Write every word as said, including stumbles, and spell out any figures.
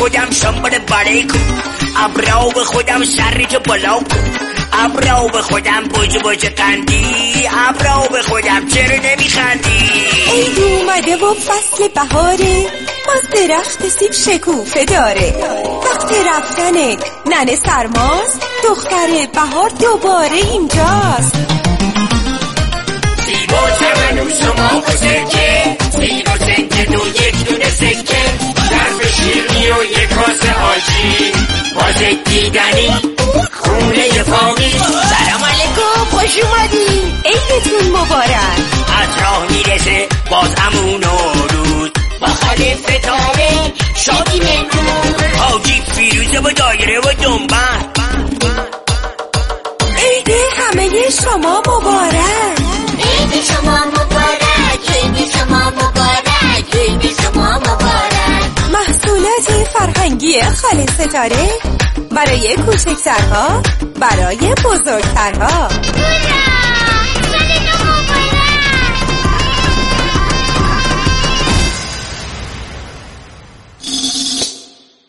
خودم شنبال باره کن، ابرو به خودم شری تو بالا کن، ابرو به خودم بوج بوج قندی، ابرو به خودم چرا نمیخندی؟ عید اومده و فصل بهاره، باز درخت سیب شکوفه داره، وقت رفتنه ننه سرماست، دختر بهار دوباره اینجاست. سیب و چمنوش و ماه و سرکه، سیب و سنگه دو یک دونه سکه، ظرف شیرنی و یک کاسه آجی، واسه دیدنی خونه فاقی. سلام علیکم، خوش اومدین، عیدتون مبارک. از راه میرسه باز همون روز، با خاله ستاره شادی مهمون، حاجی فیروزه و دایره و دنبن. عید همه شما مبارک، عید شما مبارک، عید شما مبارک، عید شما مبارک. محصولات فرهنگی خاله ستاره برای کوچکترها، برای بزرگترها.